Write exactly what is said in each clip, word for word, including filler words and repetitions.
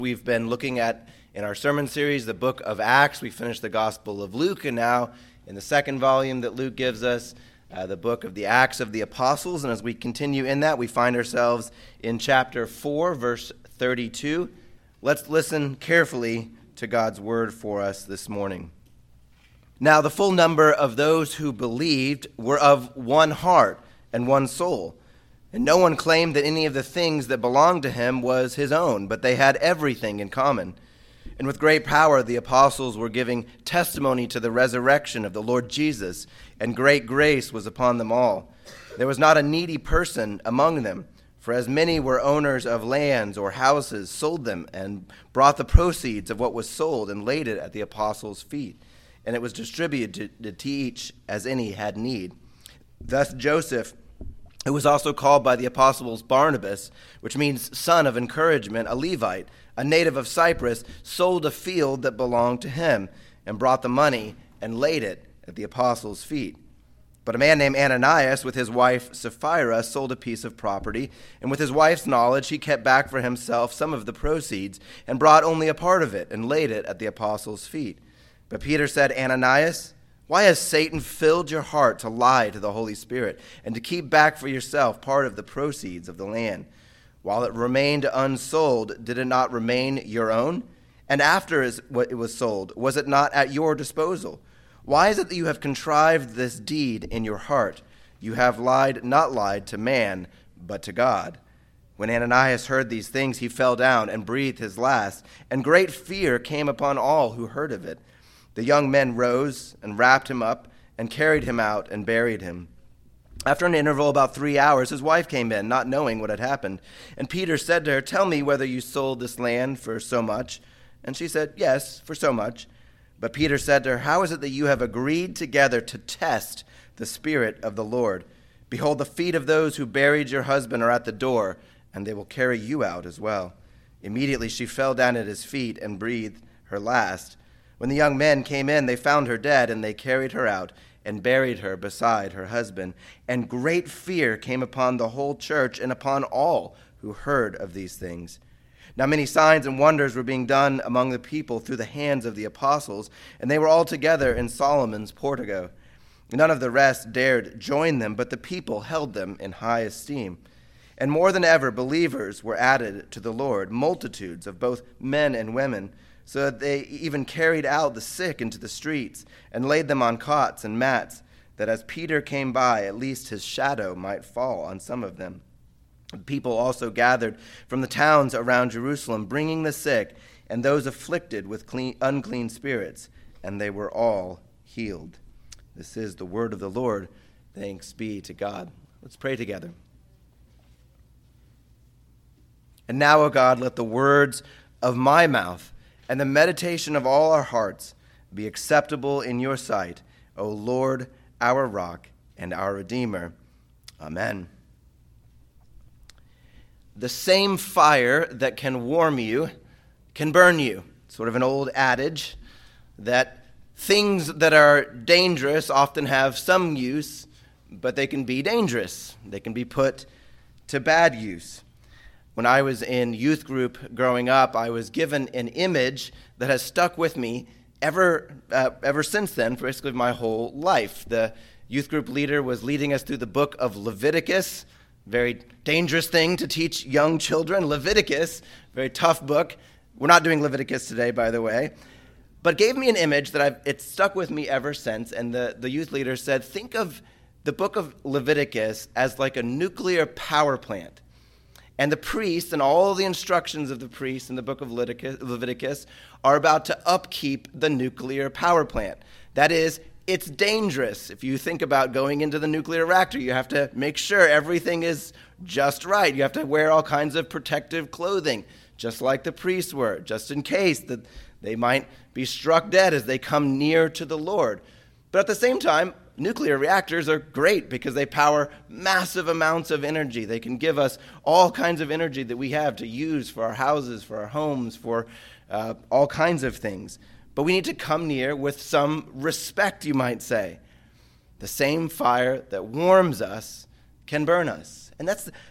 We've been looking at, in our sermon series, the book of Acts. We finished the Gospel of Luke, and now in the second volume that Luke gives us, uh, the book of the Acts of the Apostles. And as we continue in that, we find ourselves in chapter four, verse thirty-two. Let's listen carefully to God's word for us this morning. Now the full number of those who believed were of one heart and one soul. And no one claimed that any of the things that belonged to him was his own, but they had everything in common. And with great power the apostles were giving testimony to the resurrection of the Lord Jesus, and great grace was upon them all. There was not a needy person among them, for as many were owners of lands or houses sold them and brought the proceeds of what was sold and laid it at the apostles' feet. And it was distributed to, to each as any had need. Thus Joseph, who was also called by the apostles Barnabas, which means son of encouragement, a Levite, a native of Cyprus, sold a field that belonged to him and brought the money and laid it at the apostles' feet. But a man named Ananias, with his wife Sapphira, sold a piece of property, and with his wife's knowledge he kept back for himself some of the proceeds and brought only a part of it and laid it at the apostles' feet. But Peter said, Ananias, why has Satan filled your heart to lie to the Holy Spirit and to keep back for yourself part of the proceeds of the land? While it remained unsold, did it not remain your own? And after it was sold, was it not at your disposal? Why is it that you have contrived this deed in your heart? You have lied, not lied to man, but to God. When Ananias heard these things, he fell down and breathed his last, and great fear came upon all who heard of it. The young men rose and wrapped him up and carried him out and buried him. After an interval about three hours, his wife came in, not knowing what had happened. And Peter said to her, tell me whether you sold this land for so much. And she said, yes, for so much. But Peter said to her, how is it that you have agreed together to test the Spirit of the Lord? Behold, the feet of those who buried your husband are at the door, and they will carry you out as well. Immediately she fell down at his feet and breathed her last. When the young men came in, they found her dead, and they carried her out and buried her beside her husband. And great fear came upon the whole church and upon all who heard of these things. Now many signs and wonders were being done among the people through the hands of the apostles, and they were all together in Solomon's portico. None of the rest dared join them, but the people held them in high esteem. And more than ever, believers were added to the Lord, multitudes of both men and women, so that they even carried out the sick into the streets and laid them on cots and mats, that as Peter came by, at least his shadow might fall on some of them. People also gathered from the towns around Jerusalem, bringing the sick and those afflicted with clean, unclean spirits, and they were all healed. This is the word of the Lord. Thanks be to God. Let's pray together. And now, O God, let the words of my mouth and the meditation of all our hearts be acceptable in your sight, O Lord, our rock and our Redeemer. Amen. The same fire that can warm you can burn you. Sort of an old adage that things that are dangerous often have some use, but they can be dangerous. They can be put to bad use. When I was in youth group growing up, I was given an image that has stuck with me ever uh, ever since then, for basically my whole life. The youth group leader was leading us through the book of Leviticus, very dangerous thing to teach young children. Leviticus, very tough book. We're not doing Leviticus today, by the way. But gave me an image that I've it's stuck with me ever since. And the, the youth leader said, think of the book of Leviticus as like a nuclear power plant. And the priest and all the instructions of the priest in the book of Leviticus are about to upkeep the nuclear power plant. That is, it's dangerous. If you think about going into the nuclear reactor, you have to make sure everything is just right. You have to wear all kinds of protective clothing, just like the priests were, just in case that they might be struck dead as they come near to the Lord. But at the same time, nuclear reactors are great because they power massive amounts of energy. They can give us all kinds of energy that we have to use for our houses, for our homes, for uh, all kinds of things. But we need to come near with some respect, you might say. The same fire that warms us can burn us. And that's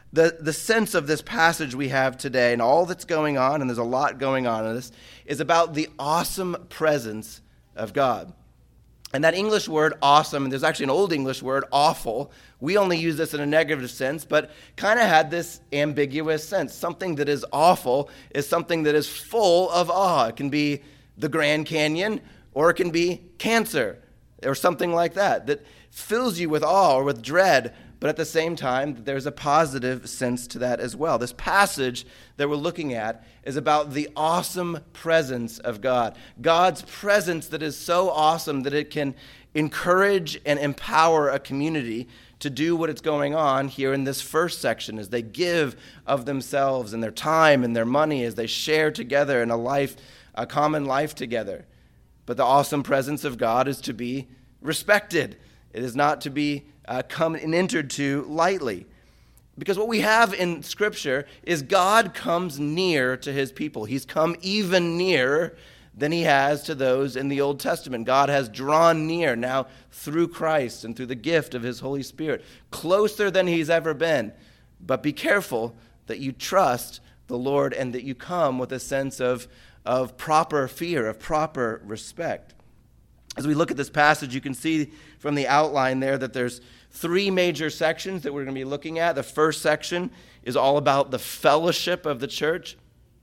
The, the sense of this passage we have today and all that's going on, and there's a lot going on in this, is about the awesome presence of God. And that English word awesome, and there's actually an old English word, awful. We only use this in a negative sense, but kind of had this ambiguous sense. Something that is awful is something that is full of awe. It can be the Grand Canyon, or it can be cancer, or something like that, that fills you with awe or with dread, but at the same time, there's a positive sense to that as well. This passage that we're looking at is about the awesome presence of God. God's presence that is so awesome that it can encourage and empower a community to do what is going on here in this first section as they give of themselves and their time and their money as they share together in a life, a common life together. But the awesome presence of God is to be respected. It is not to be uh, come and entered to lightly. Because what we have in Scripture is God comes near to his people. He's come even nearer than he has to those in the Old Testament. God has drawn near now through Christ and through the gift of his Holy Spirit, closer than he's ever been. But be careful that you trust the Lord and that you come with a sense of, of proper fear, of proper respect. As we look at this passage, you can see from the outline there that there's three major sections that we're going to be looking at. The first section is all about the fellowship of the church,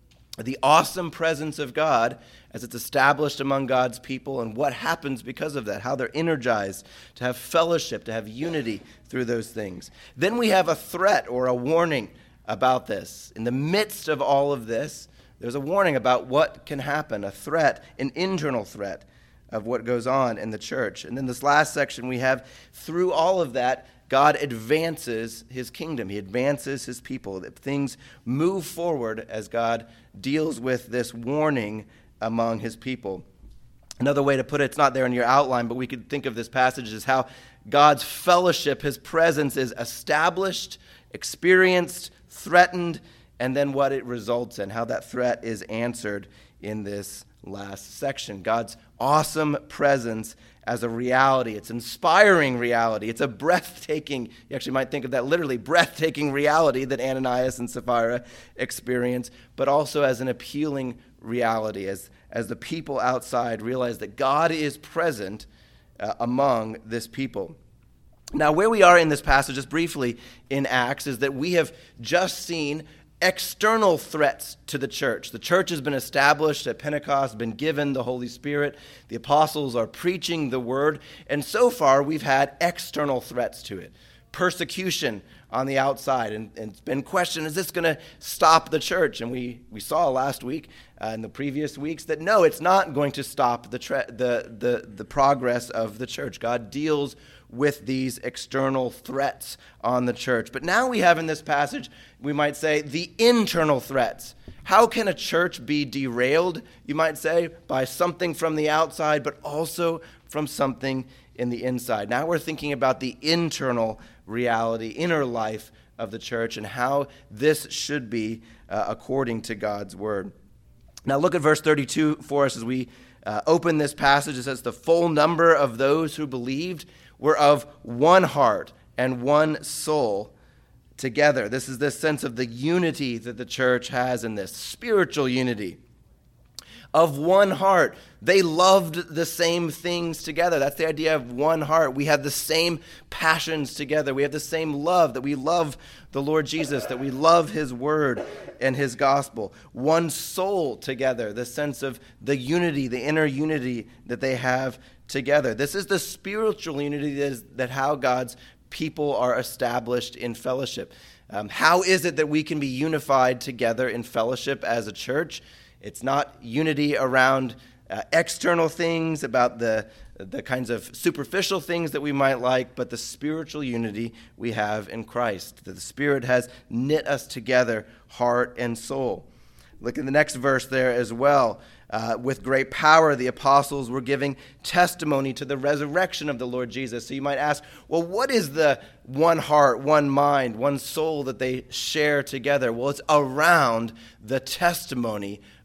the awesome presence of God as it's established among God's people and what happens because of that, how they're energized to have fellowship, to have unity through those things. Then we have a threat or a warning about this. In the midst of all of this, there's a warning about what can happen, a threat, an internal threat of what goes on in the church. And then this last section we have, through all of that, God advances his kingdom. He advances his people. That things move forward as God deals with this warning among his people. Another way to put it, it's not there in your outline, but we could think of this passage as how God's fellowship, his presence is established, experienced, threatened, and then what it results in, how that threat is answered in this last section. God's awesome presence as a reality. It's inspiring reality. It's a breathtaking, you actually might think of that literally, breathtaking reality that Ananias and Sapphira experience, but also as an appealing reality, as, as the people outside realize that God is present uh, among this people. Now, where we are in this passage, just briefly in Acts, is that we have just seen external threats to the church. The church has been established at Pentecost, been given the Holy Spirit. The apostles are preaching the word. And so far, we've had external threats to it. Persecution on the outside. And, and it's been questioned, is this going to stop the church? And we, we saw last week, uh, in the previous weeks, that no, it's not going to stop the, tre- the, the, the progress of the church. God deals with these external threats on the church. But now we have in this passage, we might say, the internal threats. How can a church be derailed, you might say, by something from the outside, but also from something in the inside? Now we're thinking about the internal reality, inner life of the church, and how this should be uh, according to God's word. Now look at verse thirty-two for us as we uh, open this passage. It says, the full number of those who believed were of one heart and one soul together. This is this sense of the unity that the church has in this, spiritual unity. Of one heart. They loved the same things together. That's the idea of one heart. We have the same passions together. We have the same love, that we love the Lord Jesus, that we love his word and his gospel. One soul together, the sense of the unity, the inner unity that they have together. This is the spiritual unity that, is, that how God's people are established in fellowship. Um, how is it that we can be unified together in fellowship as a church? It's not unity around uh, external things, about the, the kinds of superficial things that we might like, but the spiritual unity we have in Christ, that the Spirit has knit us together, heart and soul. Look at the next verse there as well. Uh, with great power, the apostles were giving testimony to the resurrection of the Lord Jesus. So you might ask, well, what is the one heart, one mind, one soul that they share together? Well, it's around the testimony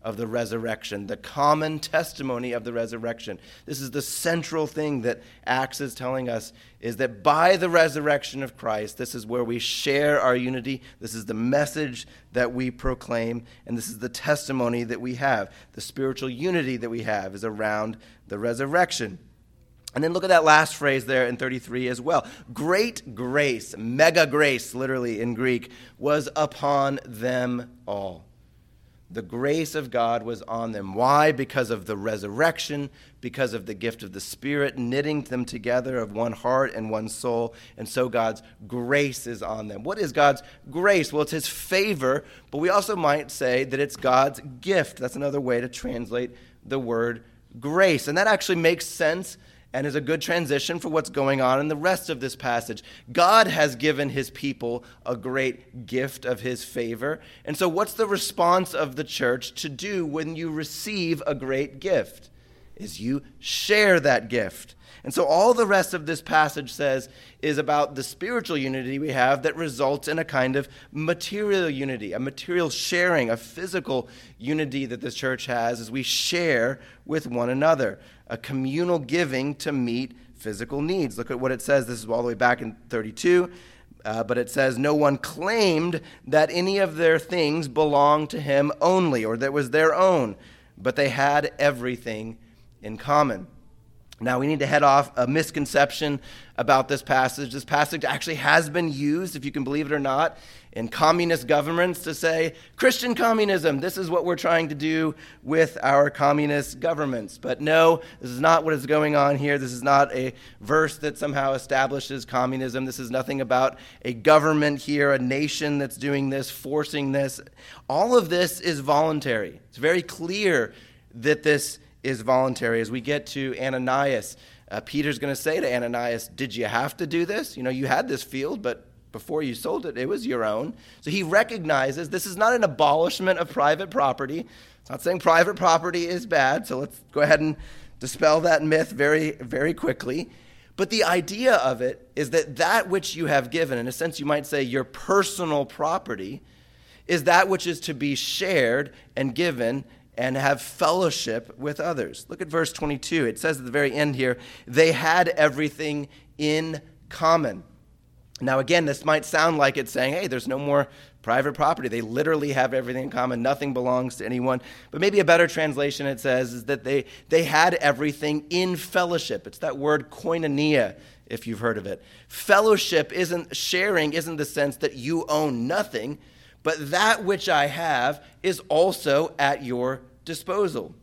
of the resurrection, the common testimony of the resurrection. This is the central thing that Acts is telling us, is that by the resurrection of Christ, this is where we share our unity. This is the message that we proclaim, and this is the testimony that we have. The spiritual unity that we have is around the resurrection. And then look at that last phrase there in thirty-three as well. Great grace, mega grace, literally in Greek, was upon them all. The grace of God was on them. Why? Because of the resurrection, because of the gift of the Spirit, knitting them together of one heart and one soul. And so God's grace is on them. What is God's grace? Well, it's his favor, but we also might say that it's God's gift. That's another way to translate the word grace. And that actually makes sense and is a good transition for what's going on in the rest of this passage. God has given his people a great gift of his favor. And so what's the response of the church to do when you receive a great gift? Is you share that gift. And so all the rest of this passage says is about the spiritual unity we have that results in a kind of material unity, a material sharing, a physical unity that the church has as we share with one another, a communal giving to meet physical needs. Look at what it says. This is all the way back in thirty-two. Uh, but it says, no one claimed that any of their things belonged to him only, or that was their own, but they had everything in common. Now, we need to head off a misconception about this passage. This passage actually has been used, if you can believe it or not, in communist governments to say, Christian communism, this is what we're trying to do with our communist governments. But no, this is not what is going on here. This is not a verse that somehow establishes communism. This is nothing about a government here, a nation that's doing this, forcing this. All of this is voluntary. It's very clear that this is voluntary. As we get to Ananias, uh, Peter's going to say to Ananias, did you have to do this? You know, you had this field, but before you sold it, it was your own. So he recognizes this is not an abolishment of private property. It's not saying private property is bad, so let's go ahead and dispel that myth very, very quickly. But the idea of it is that that which you have given, in a sense you might say your personal property, is that which is to be shared and given and have fellowship with others. Look at verse twenty-two. It says at the very end here, they had everything in common. Now again, this might sound like it's saying, hey, there's no more private property. They literally have everything in common. Nothing belongs to anyone. But maybe a better translation it says is that they, they had everything in fellowship. It's that word koinonia, if you've heard of it. Fellowship isn't, sharing isn't the sense that you own nothing, but that which I have is also at your disposal.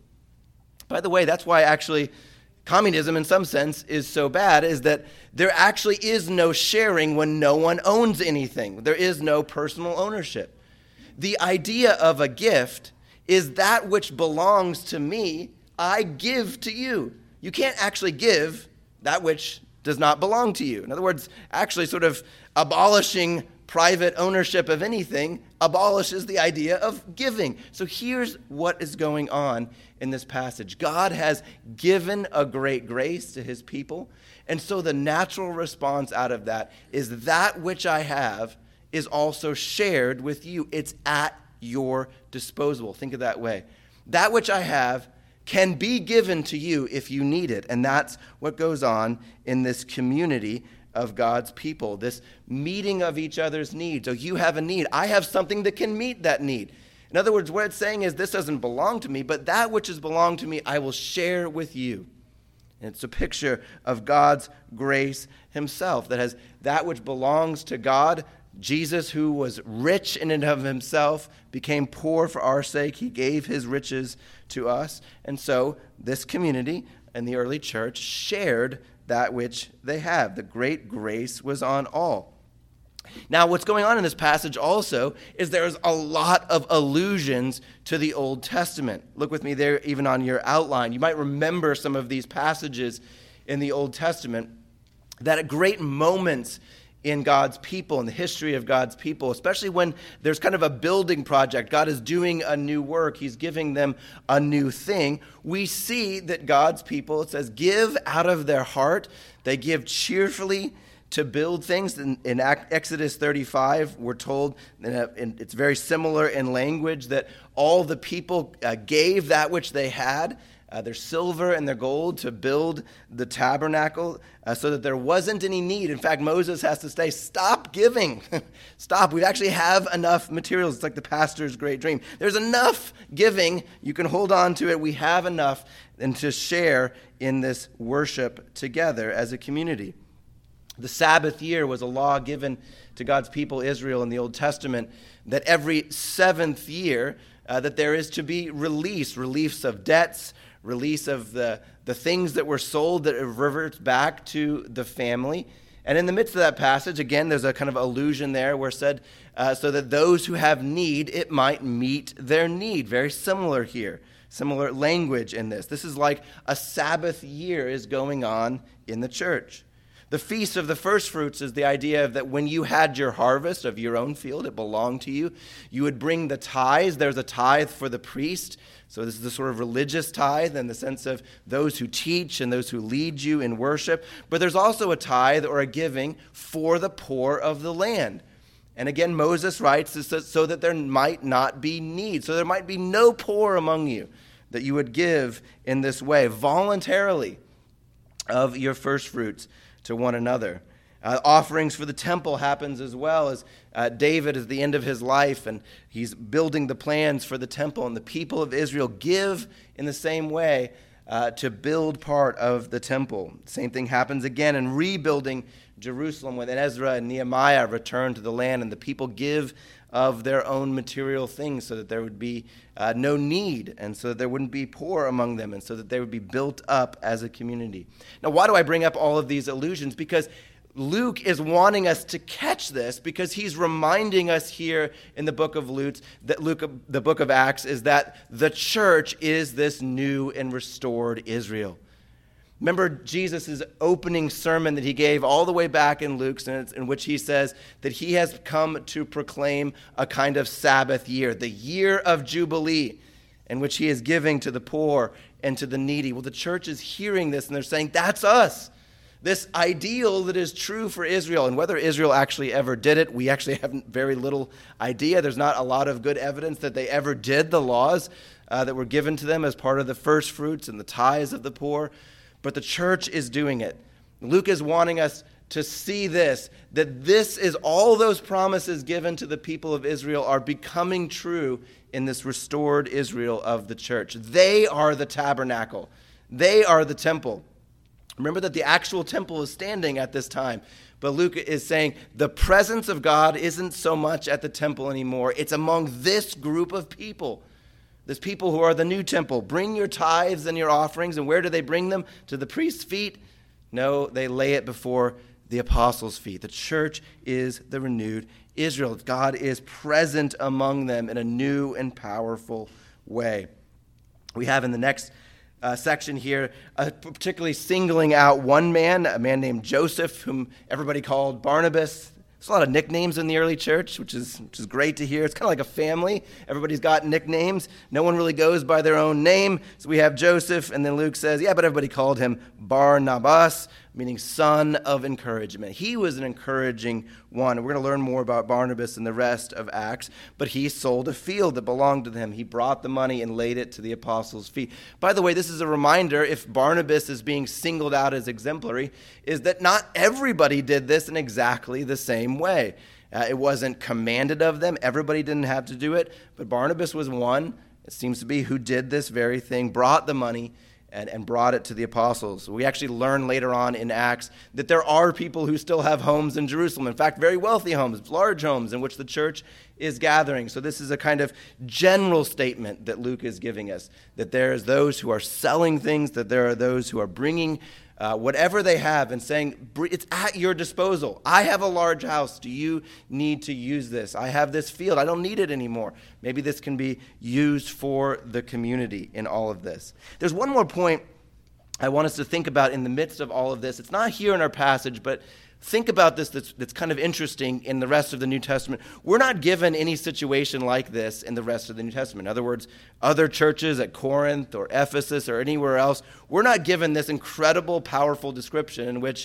By the way, that's why actually communism in some sense is so bad, is that there actually is no sharing when no one owns anything. There is no personal ownership. The idea of a gift is that which belongs to me, I give to you. You can't actually give that which does not belong to you. In other words, actually sort of abolishing private ownership of anything abolishes the idea of giving. So here's what is going on in this passage. God has given a great grace to his people, and so the natural response out of that is that which I have is also shared with you. It's at your disposal. Think of that way. That which I have can be given to you if you need it, and that's what goes on in this community of God's people, this meeting of each other's needs. So you have a need. I have something that can meet that need. In other words, what it's saying is this doesn't belong to me, but that which has belonged to me, I will share with you. And it's a picture of God's grace himself, that has that which belongs to God. Jesus, who was rich in and of himself, became poor for our sake. He gave his riches to us. And so this community and the early church shared that which they have. The great grace was on all. Now, what's going on in this passage also is there's a lot of allusions to the Old Testament. Look with me there, even on your outline. You might remember some of these passages in the Old Testament that at great moments in God's people, in the history of God's people, especially when there's kind of a building project, God is doing a new work, he's giving them a new thing, we see that God's people, it says, give out of their heart, they give cheerfully to build things. In, in Exodus thirty-five, we're told, and it's very similar in language, that all the people uh, gave that which they had, uh, their silver and their gold, to build the tabernacle uh, so that there wasn't any need. In fact, Moses has to say, stop giving. Stop. We actually have enough materials. It's like the pastor's great dream. There's enough giving. You can hold on to it. We have enough, and to share in this worship together as a community. The Sabbath year was a law given to God's people Israel in the Old Testament, that every seventh year uh, that there is to be release, release of debts, release of the, the things that were sold, that reverts back to the family. And in the midst of that passage, again, there's a kind of allusion there where it said, uh, so that those who have need, it might meet their need. Very similar here. Similar language in this. This is like a Sabbath year is going on in the church. The Feast of the First Fruits is the idea of that when you had your harvest of your own field, it belonged to you, you would bring the tithes. There's a tithe for the priest. So this is the sort of religious tithe in the sense of those who teach and those who lead you in worship. But there's also a tithe or a giving for the poor of the land. And again, Moses writes this so that there might not be need, so there might be no poor among you, that you would give in this way voluntarily of your first fruits to one another. Uh, offerings for the temple happens as well, as uh, David is the end of his life and he's building the plans for the temple, and the people of Israel give in the same way uh, to build part of the temple. Same thing happens again in rebuilding Jerusalem when Ezra and Nehemiah return to the land, and the people give of their own material things so that there would be uh, no need, and so that there wouldn't be poor among them, and so that they would be built up as a community. Now, why do I bring up all of these allusions? Because Luke is wanting us to catch this, because he's reminding us here in the book of Luke, that Luke, the book of Acts, is that the church is this new and restored Israel. Remember Jesus' opening sermon that he gave all the way back in Luke, in which he says that he has come to proclaim a kind of Sabbath year, the year of Jubilee, in which he is giving to the poor and to the needy. Well, the church is hearing this, and they're saying, that's us. This ideal that is true for Israel. And whether Israel actually ever did it, we actually have very little idea. There's not a lot of good evidence that they ever did the laws uh, that were given to them as part of the first fruits and the tithes of the poor. But the church is doing it. Luke is wanting us to see this, that this is all those promises given to the people of Israel are becoming true in this restored Israel of the church. They are the tabernacle. They are the temple. Remember that the actual temple is standing at this time. But Luke is saying the presence of God isn't so much at the temple anymore. It's among this group of people. This people who are the new temple. Bring your tithes and your offerings. And where do they bring them? To the priest's feet? No, they lay it before the apostles' feet. The church is the renewed Israel. God is present among them in a new and powerful way. We have in the next uh, section here, uh, particularly singling out one man, a man named Joseph, whom everybody called Barnabas. There's a lot of nicknames in the early church, which is which is great to hear. It's kind of like a family. Everybody's got nicknames. No one really goes by their own name. So we have Joseph, and then Luke says, yeah, but everybody called him Barnabas, meaning son of encouragement. He was an encouraging one. And we're going to learn more about Barnabas in the rest of Acts. But he sold a field that belonged to him. He brought the money and laid it to the apostles' feet. By the way, this is a reminder, if Barnabas is being singled out as exemplary, is that not everybody did this in exactly the same way. Uh, it wasn't commanded of them. Everybody didn't have to do it. But Barnabas was one, it seems to be, who did this very thing, brought the money, And, and brought it to the apostles. We actually learn later on in Acts that there are people who still have homes in Jerusalem. In fact, very wealthy homes, large homes in which the church is gathering. So this is a kind of general statement that Luke is giving us, that there is those who are selling things, that there are those who are bringing uh, whatever they have and saying, it's at your disposal. I have a large house. Do you need to use this? I have this field. I don't need it anymore. Maybe this can be used for the community in all of this. There's one more point I want us to think about in the midst of all of this. It's not here in our passage, but think about this that's, that's kind of interesting in the rest of the New Testament. We're not given any situation like this in the rest of the New Testament. In other words, other churches at Corinth or Ephesus or anywhere else, we're not given this incredible, powerful description in which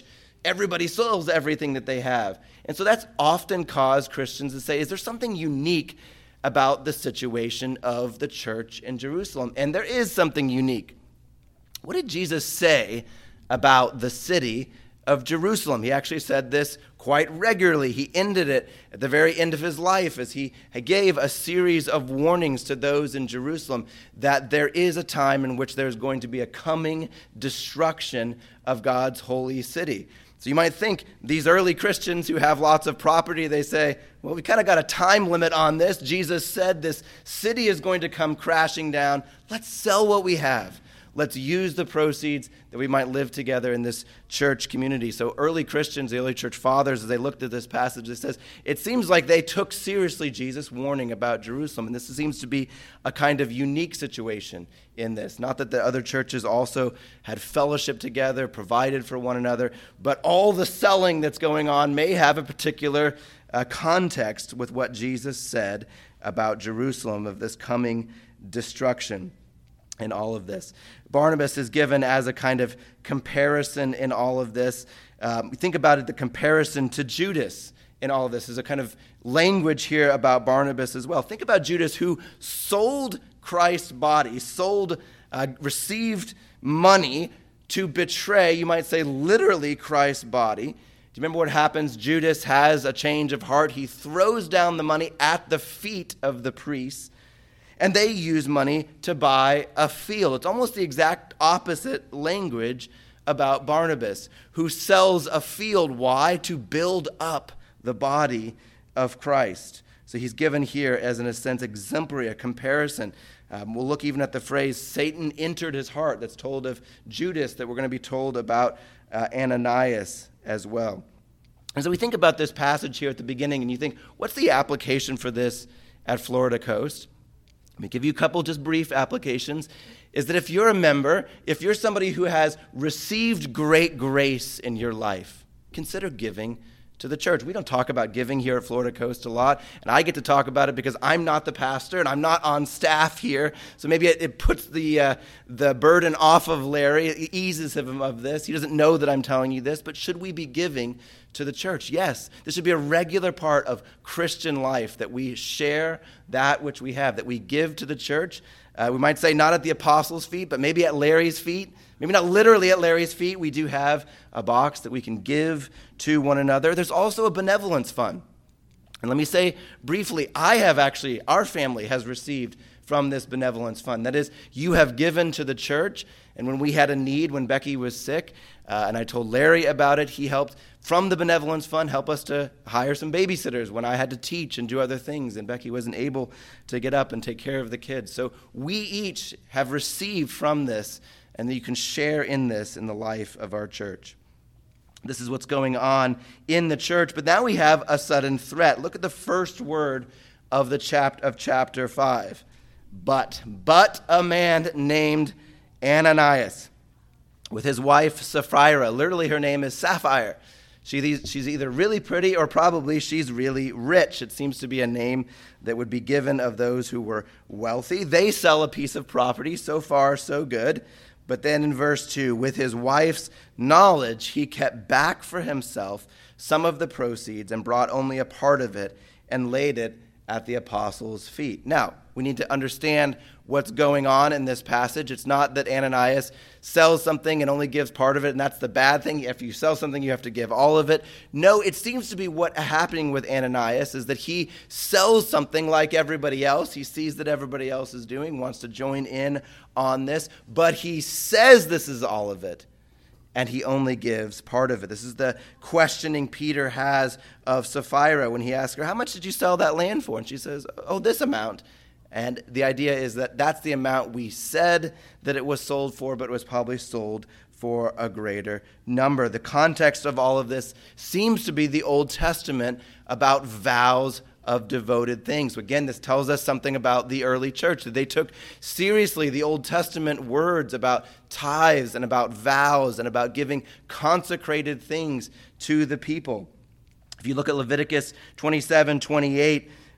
everybody sells everything that they have. And so that's often caused Christians to say, is there something unique about the situation of the church in Jerusalem? And there is something unique. What did Jesus say about the city of Jerusalem? He actually said this quite regularly. He ended it at the very end of his life as he gave a series of warnings to those in Jerusalem that there is a time in which there's going to be a coming destruction of God's holy city. So you might think these early Christians who have lots of property, they say, well, we kind of got a time limit on this. Jesus said this city is going to come crashing down. Let's sell what we have. Let's use the proceeds that we might live together in this church community. So early Christians, the early church fathers, as they looked at this passage, it says, it seems like they took seriously Jesus' warning about Jerusalem. And this seems to be a kind of unique situation in this. Not that the other churches also had fellowship together, provided for one another, but all the selling that's going on may have a particular uh, context with what Jesus said about Jerusalem, of this coming destruction. In all of this, Barnabas is given as a kind of comparison in all of this. Um, think about it, the comparison to Judas in all of this is a kind of language here about Barnabas as well. Think about Judas, who sold Christ's body, sold, uh, received money to betray, you might say literally, Christ's body. Do you remember what happens? Judas has a change of heart. He throws down the money at the feet of the priests. And they use money to buy a field. It's almost the exact opposite language about Barnabas, who sells a field. Why? To build up the body of Christ. So he's given here as, in a sense, exemplary, a comparison. Um, we'll look even at the phrase, Satan entered his heart. That's told of Judas, that we're going to be told about uh, Ananias as well. And so we think about this passage here at the beginning, and you think, what's the application for this at Florida Coast? Let me give you a couple just brief applications, is that if you're a member, if you're somebody who has received great grace in your life, consider giving to the church. We don't talk about giving here at Florida Coast a lot, and I get to talk about it because I'm not the pastor and I'm not on staff here, so maybe it, it puts the uh, the burden off of Larry. It eases him of this. He doesn't know that I'm telling you this, but should we be giving to the church? Yes, this should be a regular part of Christian life, that we share that which we have, that we give to the church. Uh, we might say not at the apostles' feet, but maybe at Larry's feet. Maybe not literally at Larry's feet. We do have a box that we can give to one another. There's also a benevolence fund. And let me say briefly, I have actually, our family has received from this benevolence fund. That is, you have given to the church. And when we had a need, when Becky was sick, uh, and I told Larry about it, he helped from the benevolence fund help us to hire some babysitters when I had to teach and do other things, and Becky wasn't able to get up and take care of the kids. So we each have received from this, and that you can share in this in the life of our church. This is what's going on in the church. But now we have a sudden threat. Look at the first word of the chap- of chapter five. But, but a man named Ananias, with his wife Sapphira. Literally her name is Sapphire. She, she's either really pretty or probably she's really rich. It seems to be a name that would be given of those who were wealthy. They sell a piece of property. So far, so good. But then in verse two, with his wife's knowledge, he kept back for himself some of the proceeds and brought only a part of it and laid it at the apostles' feet. Now, we need to understand what's going on in this passage. It's not that Ananias sells something and only gives part of it, and that's the bad thing. If you sell something, you have to give all of it. No, it seems to be what happening with Ananias is that he sells something like everybody else. He sees that everybody else is doing, wants to join in on this, but he says this is all of it, and he only gives part of it. This is the questioning Peter has of Sapphira when he asks her, how much did you sell that land for? And she says, oh, this amount. And the idea is that that's the amount we said that it was sold for, but it was probably sold for a greater number. The context of all of this seems to be the Old Testament about vows of devoted things. Again, this tells us something about the early church, that they took seriously the Old Testament words about tithes and about vows and about giving consecrated things to the people. If you look at Leviticus twenty-seven, twenty-eight,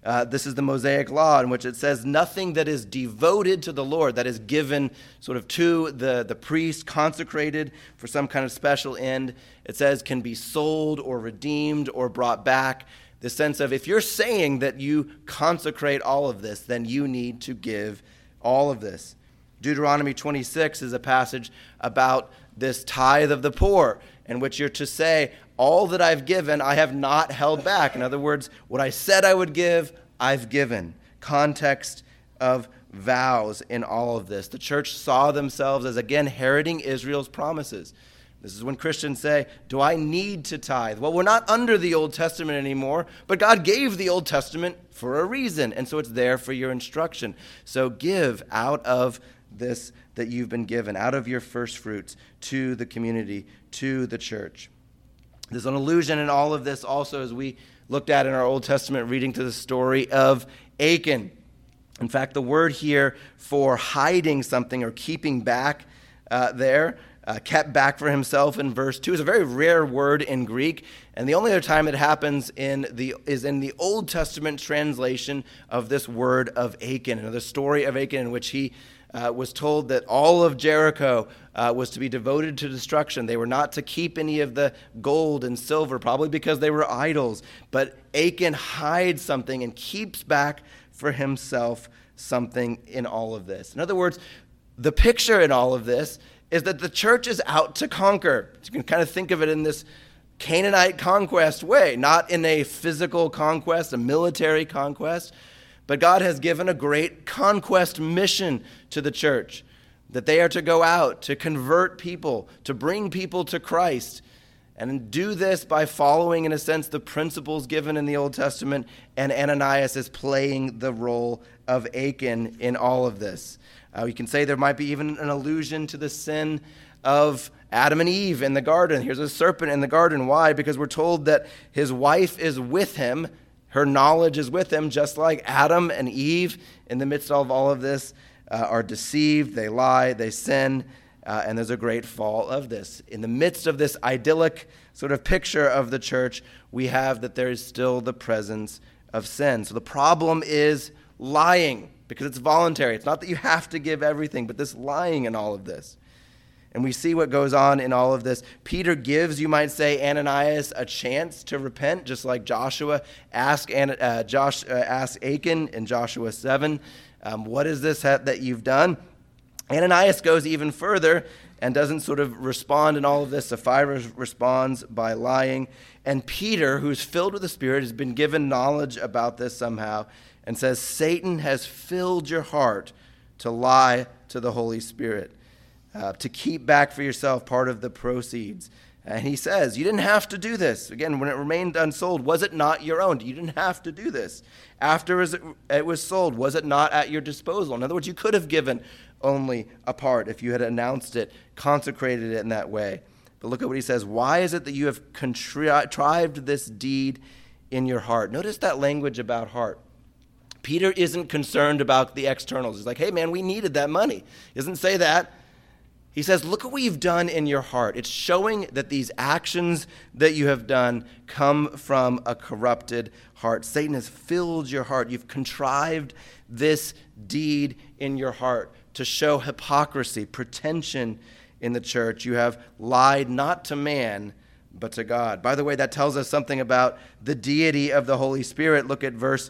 Uh, this is the Mosaic Law, in which it says nothing that is devoted to the Lord, that is given sort of to the, the priest, consecrated for some kind of special end, it says can be sold or redeemed or brought back. The sense of if you're saying that you consecrate all of this, then you need to give all of this. Deuteronomy twenty-six is a passage about this tithe of the poor, in which you're to say, all that I've given, I have not held back. In other words, what I said I would give, I've given. Context of vows in all of this. The church saw themselves as, again, inheriting Israel's promises. This is when Christians say, do I need to tithe? Well, we're not under the Old Testament anymore, but God gave the Old Testament for a reason, and so it's there for your instruction. So give out of this that you've been given, out of your first fruits to the community, to the church. There's an allusion in all of this also, as we looked at in our Old Testament reading, to the story of Achan. In fact, the word here for hiding something or keeping back uh, there, uh, kept back for himself in verse two, is a very rare word in Greek. And the only other time it happens in the is in the Old Testament translation of this word of Achan, and the story of Achan, in which he Uh, was told that all of Jericho uh, was to be devoted to destruction. They were not to keep any of the gold and silver, probably because they were idols. But Achan hides something and keeps back for himself something in all of this. In other words, the picture in all of this is that the church is out to conquer. You can kind of think of it in this Canaanite conquest way, not in a physical conquest, a military conquest. But God has given a great conquest mission to the church, that they are to go out, to convert people, to bring people to Christ, and do this by following, in a sense, the principles given in the Old Testament, and Ananias is playing the role of Achan in all of this. Uh, you can say there might be even an allusion to the sin of Adam and Eve in the garden. Here's a serpent in the garden. Why? Because we're told that his wife is with him. Her knowledge is with him, just like Adam and Eve, in the midst of all of this, uh, are deceived, they lie, they sin, uh, and there's a great fall of this. In the midst of this idyllic sort of picture of the church, we have that there is still the presence of sin. So the problem is lying, because it's voluntary. It's not that you have to give everything, but this lying in all of this. And we see what goes on in all of this. Peter gives, you might say, Ananias a chance to repent, just like Joshua asked, uh, Josh, uh, asked Achan in Joshua seven, um, what is this that you've done? Ananias goes even further and doesn't sort of respond in all of this. Sapphira responds by lying. And Peter, who's filled with the Spirit, has been given knowledge about this somehow, and says, Satan has filled your heart to lie to the Holy Spirit. Uh, to keep back for yourself part of the proceeds. And he says, you didn't have to do this. Again, when it remained unsold, was it not your own? You didn't have to do this. After it was sold, was it not at your disposal? In other words, you could have given only a part if you had announced it, consecrated it in that way. But look at what he says. Why is it that you have contrived this deed in your heart? Notice that language about heart. Peter isn't concerned about the externals. He's like, hey, man, we needed that money. He doesn't say that. He says, look at what you've done in your heart. It's showing that these actions that you have done come from a corrupted heart. Satan has filled your heart. You've contrived this deed in your heart to show hypocrisy, pretension in the church. You have lied not to man, but to God. By the way, that tells us something about the deity of the Holy Spirit. Look at verse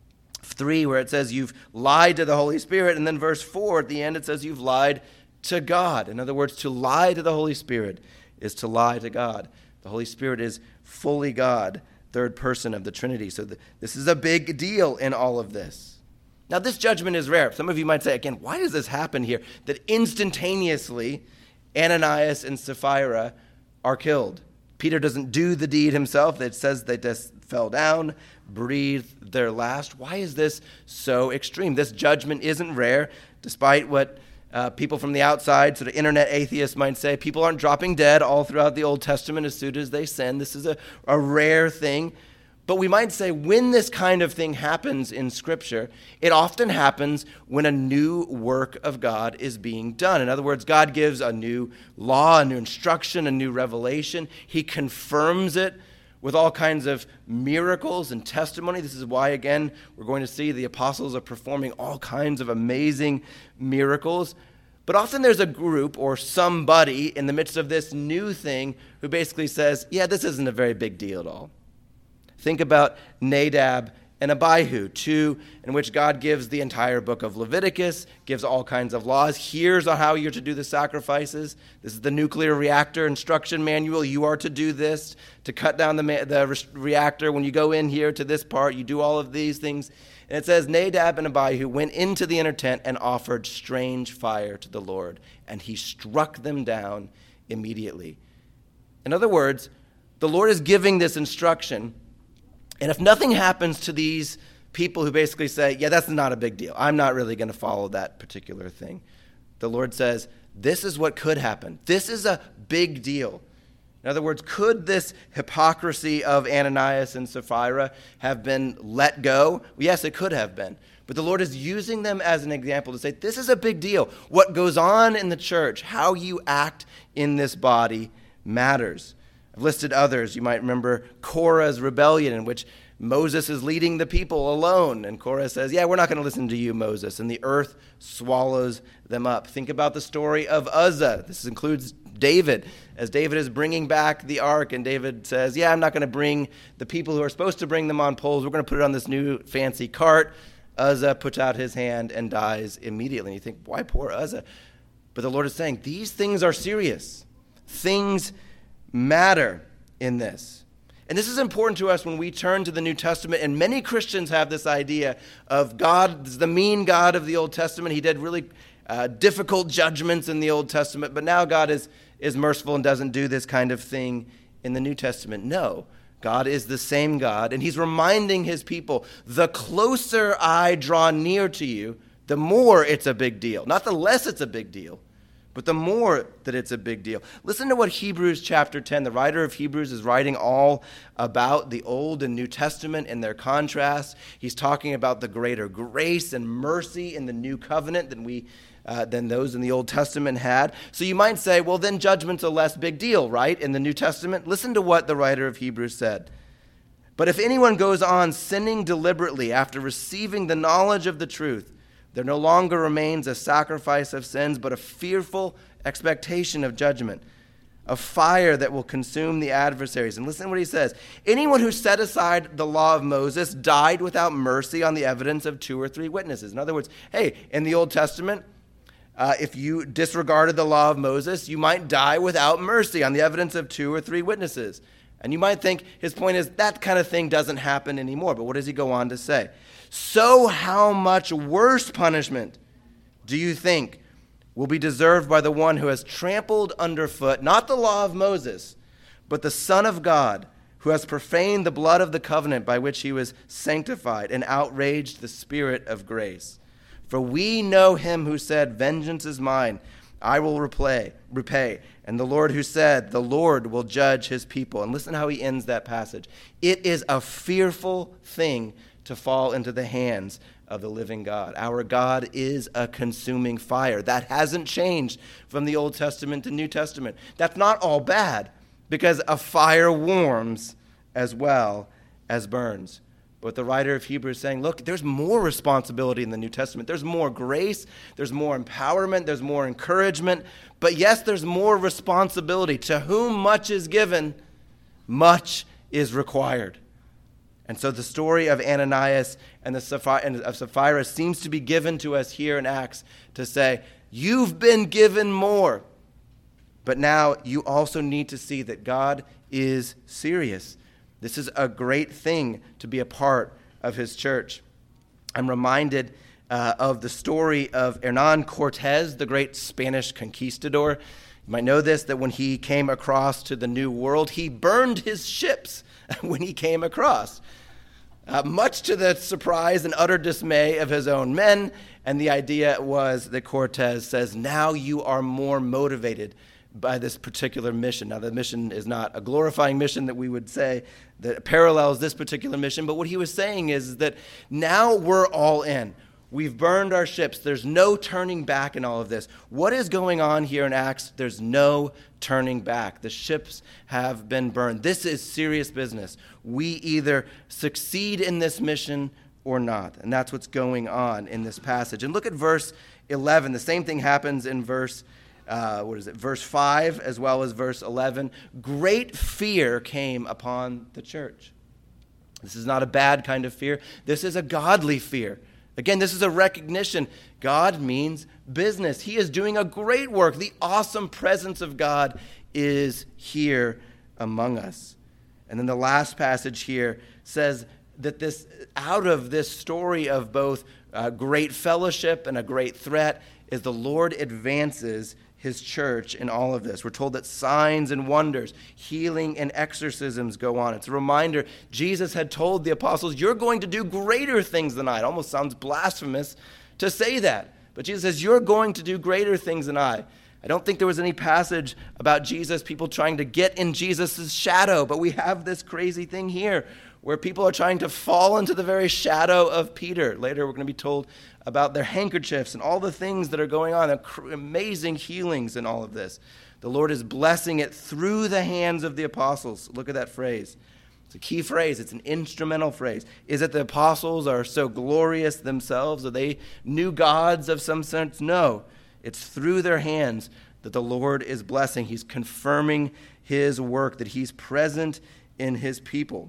three, where it says you've lied to the Holy Spirit. And then verse four, at the end, it says you've lied to God. In other words, to lie to the Holy Spirit is to lie to God. The Holy Spirit is fully God, third person of the Trinity. So the, this is a big deal in all of this. Now, this judgment is rare. Some of you might say, again, why does this happen here? That instantaneously Ananias and Sapphira are killed. Peter doesn't do the deed himself. It says they just fell down, breathed their last. Why is this so extreme? This judgment isn't rare, despite what Uh, people from the outside, sort of internet atheists might say, people aren't dropping dead all throughout the Old Testament as soon as they sin. This is a, a rare thing. But we might say when this kind of thing happens in Scripture, it often happens when a new work of God is being done. In other words, God gives a new law, a new instruction, a new revelation. He confirms it with all kinds of miracles and testimony. This is why, again, we're going to see the apostles are performing all kinds of amazing miracles. But often there's a group or somebody in the midst of this new thing who basically says, yeah, this isn't a very big deal at all. Think about Nadab and Abihu, two in which God gives the entire book of Leviticus, gives all kinds of laws. Here's how you're to do the sacrifices. This is the nuclear reactor instruction manual. You are to do this, to cut down the, ma- the re- reactor. When you go in here to this part, you do all of these things. And it says, Nadab and Abihu went into the inner tent and offered strange fire to the Lord, and he struck them down immediately. In other words, the Lord is giving this instruction. And if nothing happens to these people who basically say, yeah, that's not a big deal, I'm not really going to follow that particular thing, the Lord says, this is what could happen. This is a big deal. In other words, could this hypocrisy of Ananias and Sapphira have been let go? Yes, it could have been. But the Lord is using them as an example to say, this is a big deal. What goes on in the church, how you act in this body matters. I've listed others. You might remember Korah's rebellion, in which Moses is leading the people alone. And Korah says, yeah, we're not going to listen to you, Moses. And the earth swallows them up. Think about the story of Uzzah. This includes David. As David is bringing back the ark, and David says, yeah, I'm not going to bring the people who are supposed to bring them on poles. We're going to put it on this new fancy cart. Uzzah puts out his hand and dies immediately. And you think, why poor Uzzah? But the Lord is saying, these things are serious. Things matter in this. And this is important to us when we turn to the New Testament, and many Christians have this idea of God, the mean God of the Old Testament. He did really uh, difficult judgments in the Old Testament, but now God is, is merciful and doesn't do this kind of thing in the New Testament. No, God is the same God, and he's reminding his people, the closer I draw near to you, the more it's a big deal. Not the less it's a big deal, but the more that it's a big deal. Listen to what Hebrews chapter ten, the writer of Hebrews is writing all about the Old and New Testament and their contrast. He's talking about the greater grace and mercy in the new covenant than we, uh, than those in the Old Testament had. So you might say, well, then judgment's a less big deal, right, in the New Testament? Listen to what the writer of Hebrews said. But if anyone goes on sinning deliberately after receiving the knowledge of the truth, there no longer remains a sacrifice of sins, but a fearful expectation of judgment, a fire that will consume the adversaries. And listen to what he says. Anyone who set aside the law of Moses died without mercy on the evidence of two or three witnesses. In other words, hey, in the Old Testament, uh, if you disregarded the law of Moses, you might die without mercy on the evidence of two or three witnesses. And you might think his point is that kind of thing doesn't happen anymore. But what does he go on to say? So how much worse punishment do you think will be deserved by the one who has trampled underfoot, not the law of Moses, but the Son of God, who has profaned the blood of the covenant by which he was sanctified and outraged the Spirit of grace? For we know him who said, vengeance is mine, I will repay, repay. And the Lord who said, the Lord will judge his people. And listen how he ends that passage. It is a fearful thing to fall into the hands of the living God. Our God is a consuming fire. That hasn't changed from the Old Testament to New Testament. That's not all bad, because a fire warms as well as burns. But the writer of Hebrews is saying, look, there's more responsibility in the New Testament. There's more grace, there's more empowerment, there's more encouragement. But yes, there's more responsibility. To whom much is given, much is required. And so the story of Ananias and the Sapphira, and of Sapphira seems to be given to us here in Acts to say, you've been given more. But now you also need to see that God is serious. This is a great thing to be a part of his church. I'm reminded uh, of the story of Hernan Cortez, the great Spanish conquistador. You might know this, that when he came across to the New World, he burned his ships when he came across, uh, much to the surprise and utter dismay of his own men. And the idea was that Cortez says, now you are more motivated by this particular mission. Now, the mission is not a glorifying mission that we would say that parallels this particular mission, but what he was saying is that now we're all in. We've burned our ships. There's no turning back in all of this. What is going on here in Acts? There's no turning back. The ships have been burned. This is serious business. We either succeed in this mission or not. And that's what's going on in this passage. And look at verse eleven. The same thing happens in verse, uh, what is it, verse five as well as verse eleven. Great fear came upon the church. This is not a bad kind of fear. This is a godly fear. Again, this is a recognition. God means business. He is doing a great work. The awesome presence of God is here among us. And then the last passage here says that this, out of this story of both uh, great fellowship and a great threat, is the Lord advances his church in all of this. We're told that signs and wonders, healing and exorcisms go on. It's a reminder, Jesus had told the apostles, you're going to do greater things than I. It almost sounds blasphemous to say that. But Jesus says, you're going to do greater things than I. I don't think there was any passage about Jesus, people trying to get in Jesus' shadow, but we have this crazy thing here where people are trying to fall into the very shadow of Peter. Later, we're going to be told about their handkerchiefs and all the things that are going on, the amazing healings and all of this. The Lord is blessing it through the hands of the apostles. Look at that phrase. It's a key phrase. It's an instrumental phrase. Is it the apostles are so glorious themselves? Are they new gods of some sense? No. It's through their hands that the Lord is blessing. He's confirming his work, that he's present in his people.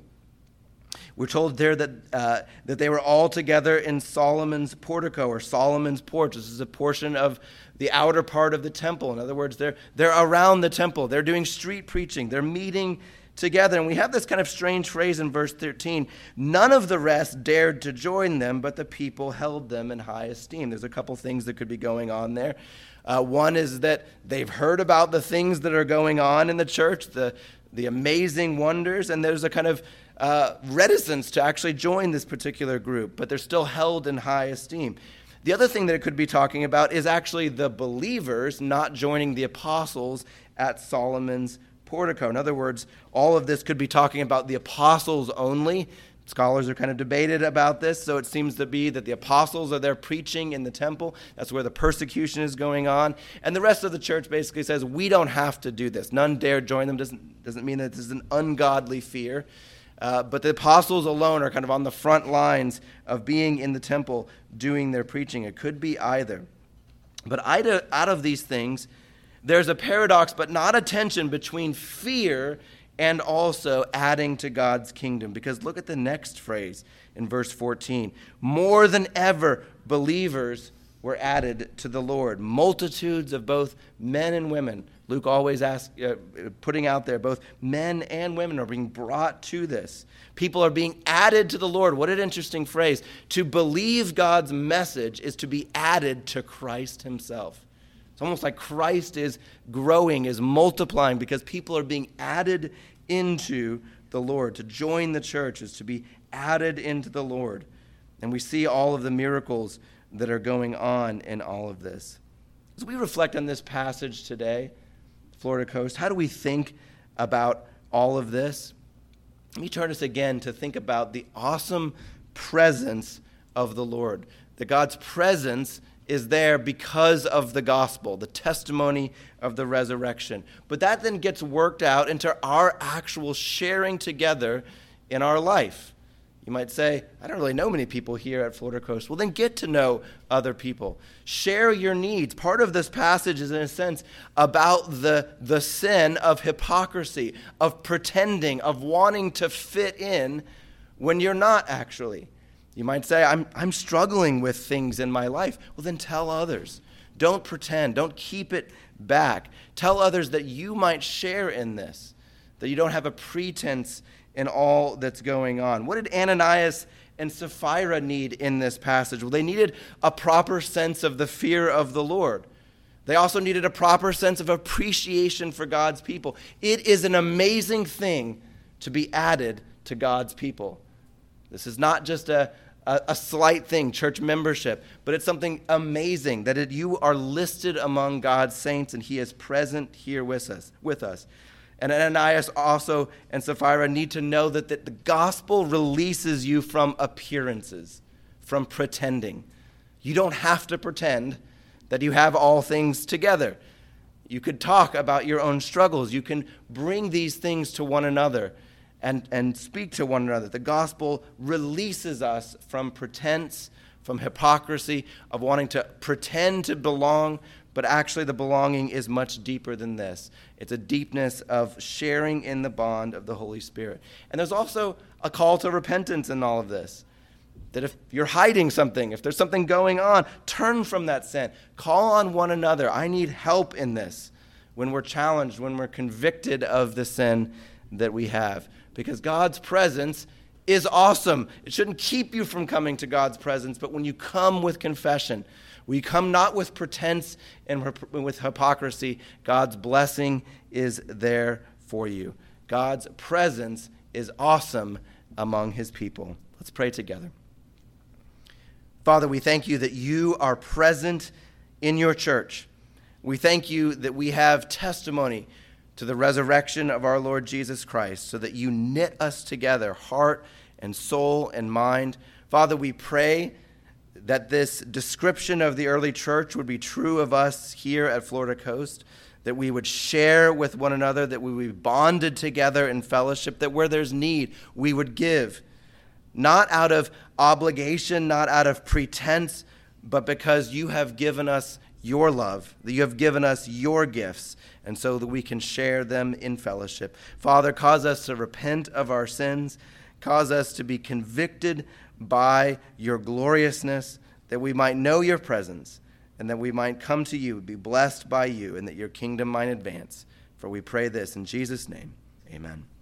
We're told there that uh, that they were all together in Solomon's portico or Solomon's porch. This is a portion of the outer part of the temple. In other words, they're they're around the temple. They're doing street preaching. They're meeting together. And we have this kind of strange phrase in verse thirteen. None of the rest dared to join them, but the people held them in high esteem. There's a couple things that could be going on there. Uh, one is that they've heard about the things that are going on in the church, the the amazing wonders, and there's a kind of uh, reticence to actually join this particular group, but they're still held in high esteem. The other thing that it could be talking about is actually the believers not joining the apostles at Solomon's portico. In other words, all of this could be talking about the apostles only. Scholars are kind of debated about this, so it seems to be that the apostles are there preaching in the temple. That's where the persecution is going on. And the rest of the church basically says, we don't have to do this. None dare join them. Doesn't, doesn't mean that this is an ungodly fear. Uh, but the apostles alone are kind of on the front lines of being in the temple doing their preaching. It could be either. But out of these things, there's a paradox, but not a tension between fear and also adding to God's kingdom. Because look at the next phrase in verse fourteen. More than ever, believers were added to the Lord. Multitudes of both men and women. Luke always asks, uh, putting out there, both men and women are being brought to this. People are being added to the Lord. What an interesting phrase. To believe God's message is to be added to Christ himself. It's almost like Christ is growing, is multiplying, because people are being added into the Lord. To join the church is to be added into the Lord. And we see all of the miracles that are going on in all of this. As we reflect on this passage today, Florida Coast, how do we think about all of this? Let me turn us again to think about the awesome presence of the Lord. That God's presence is there because of the gospel, the testimony of the resurrection. But that then gets worked out into our actual sharing together in our life. You might say, I don't really know many people here at Florida Coast. Well, then get to know other people. Share your needs. Part of this passage is, in a sense, about the, the sin of hypocrisy, of pretending, of wanting to fit in when you're not actually. You might say, I'm I'm struggling with things in my life. Well, then tell others. Don't pretend. Don't keep it back. Tell others that you might share in this, that you don't have a pretense in all that's going on. What did Ananias and Sapphira need in this passage? Well, they needed a proper sense of the fear of the Lord. They also needed a proper sense of appreciation for God's people. It is an amazing thing to be added to God's people. This is not just a A, a slight thing, church membership, but it's something amazing that it, you are listed among God's saints and he is present here with us. With us. And Ananias also and Sapphira need to know that, that the gospel releases you from appearances, from pretending. You don't have to pretend that you have all things together. You could talk about your own struggles. You can bring these things to one another and, and speak to one another. The gospel releases us from pretense, from hypocrisy, of wanting to pretend to belong, but actually the belonging is much deeper than this. It's a deepness of sharing in the bond of the Holy Spirit. And there's also a call to repentance in all of this. That if you're hiding something, if there's something going on, turn from that sin. Call on one another. I need help in this when we're challenged, when we're convicted of the sin that we have. Because God's presence is awesome. It shouldn't keep you from coming to God's presence, but when you come with confession, we come not with pretense and with hypocrisy, God's blessing is there for you. God's presence is awesome among his people. Let's pray together. Father, we thank you that you are present in your church. We thank you that we have testimony to the resurrection of our Lord Jesus Christ, so that you knit us together, heart and soul and mind. Father, we pray that this description of the early church would be true of us here at Florida Coast, that we would share with one another, that we would be bonded together in fellowship, that where there's need, we would give. Not out of obligation, not out of pretense, but because you have given us your love, that you have given us your gifts, and so that we can share them in fellowship. Father, cause us to repent of our sins, cause us to be convicted by your gloriousness, that we might know your presence, and that we might come to you, be blessed by you, and that your kingdom might advance. For we pray this in Jesus' name, amen.